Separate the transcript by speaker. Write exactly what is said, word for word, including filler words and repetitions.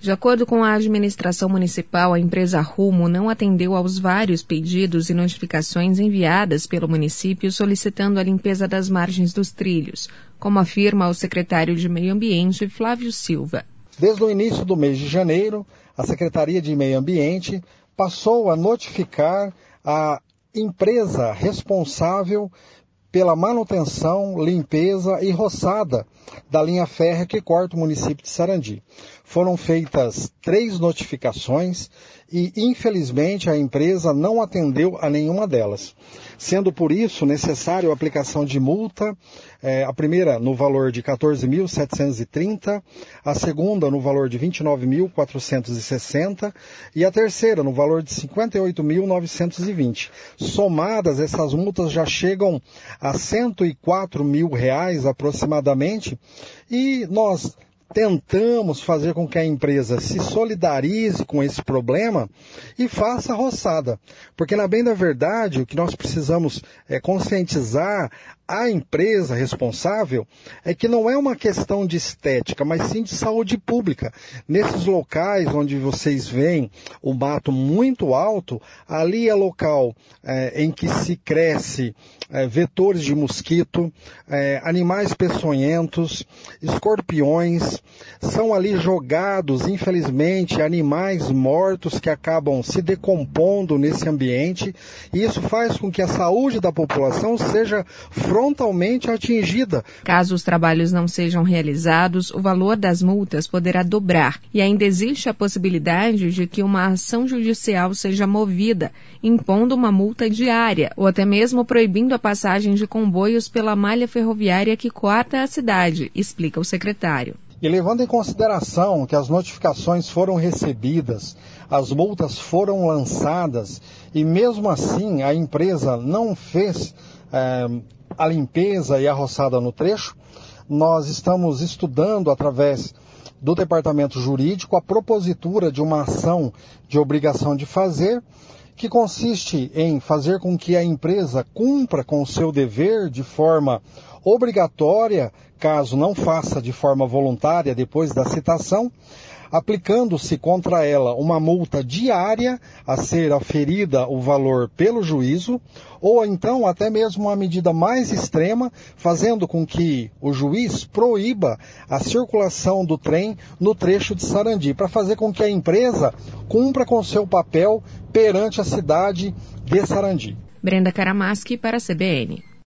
Speaker 1: De acordo com a administração municipal, a empresa Rumo não atendeu aos vários pedidos e notificações enviadas pelo município solicitando a limpeza das margens dos trilhos, como afirma o secretário de Meio Ambiente, Flávio Silva.
Speaker 2: Desde o início do mês de janeiro, a Secretaria de Meio Ambiente passou a notificar a empresa responsável pela manutenção, limpeza e roçada da linha férrea que corta o município de Sarandi. Foram feitas três notificações e, infelizmente, a empresa não atendeu a nenhuma delas, sendo por isso necessário a aplicação de multa, eh, a primeira no valor de quatorze mil setecentos e trinta, a segunda no valor de vinte e nove mil quatrocentos e sessenta e a terceira no valor de cinquenta e oito mil novecentos e vinte. Somadas, essas multas já chegam a cento e quatro mil reais aproximadamente, e nós tentamos fazer com que a empresa se solidarize com esse problema e faça a roçada. Porque, na bem da verdade, o que nós precisamos é conscientizar a empresa responsável é que não é uma questão de estética, mas sim de saúde pública. Nesses locais onde vocês veem o mato muito alto, ali é local é, em que se cresce é, vetores de mosquito, é, animais peçonhentos, escorpiões. São ali jogados, infelizmente, animais mortos que acabam se decompondo nesse ambiente, e isso faz com que a saúde da população seja frontalmente atingida.
Speaker 1: Caso os trabalhos não sejam realizados, o valor das multas poderá dobrar, e ainda existe a possibilidade de que uma ação judicial seja movida, impondo uma multa diária, ou até mesmo proibindo a passagem de comboios pela malha ferroviária que corta a cidade, explica o secretário.
Speaker 2: E levando em consideração que as notificações foram recebidas, as multas foram lançadas e mesmo assim a empresa não fez é, a limpeza e a roçada no trecho, nós estamos estudando através do departamento jurídico a propositura de uma ação de obrigação de fazer, que consiste em fazer com que a empresa cumpra com o seu dever de forma obrigatória, caso não faça de forma voluntária depois da citação, aplicando-se contra ela uma multa diária a ser aferida o valor pelo juízo, ou então até mesmo uma medida mais extrema, fazendo com que o juiz proíba a circulação do trem no trecho de Sarandi, para fazer com que a empresa cumpra com seu papel perante a cidade de Sarandi.
Speaker 1: Brenda Karamaschi para a C B N.